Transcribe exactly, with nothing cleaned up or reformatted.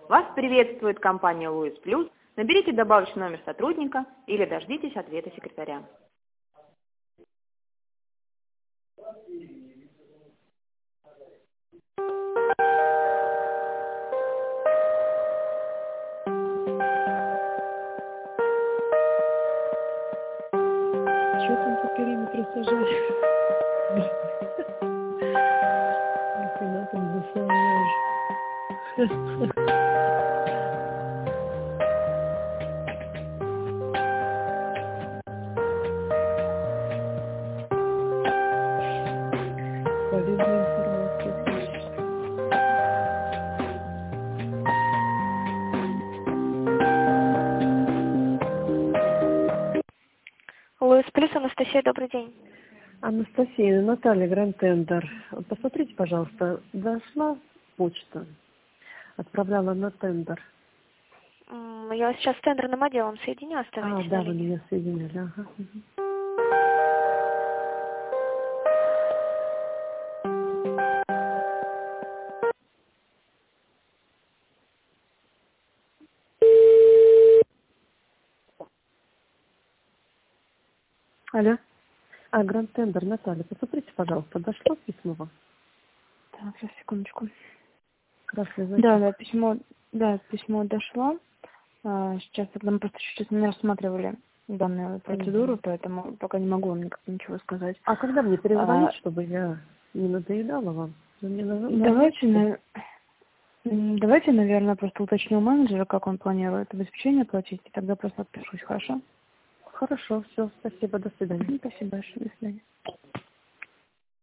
Вас приветствует компания Луис Плюс. Наберите добавочный номер сотрудника или дождитесь ответа секретаря. Что там по периметру сажать? Нифига там засажаешь. Полезная информация. Луис Плюс, Анастасия, добрый день. Анастасия, Наталья, Гранд Тендер. Посмотрите, пожалуйста, дошла почта? Отправляла на тендер. М, Я вас сейчас с тендерным отделом соединю, А, оставайтесь да, на вы линии. меня соединили. Ага. Мгм. Алло. А, Гранд Тендер, Наталья, посмотрите, пожалуйста, дошло письмо вам? Так, сейчас, секундочку. Красный значок. Да, да, письмо, да, письмо дошло. А, сейчас тогда мы просто чуть-чуть не рассматривали данную процедуру, Мгм. поэтому пока не могу вам никак ничего сказать. А когда мне перезвонить, А, чтобы я не надоедала вам? Вы мне наз- давайте, назначите? на- м, давайте, наверное, просто уточню у менеджера, как он планирует обеспечение платить, и тогда просто отпишусь, хорошо? Хорошо, все, спасибо, до свидания. Мгм, Спасибо большое, до свидания.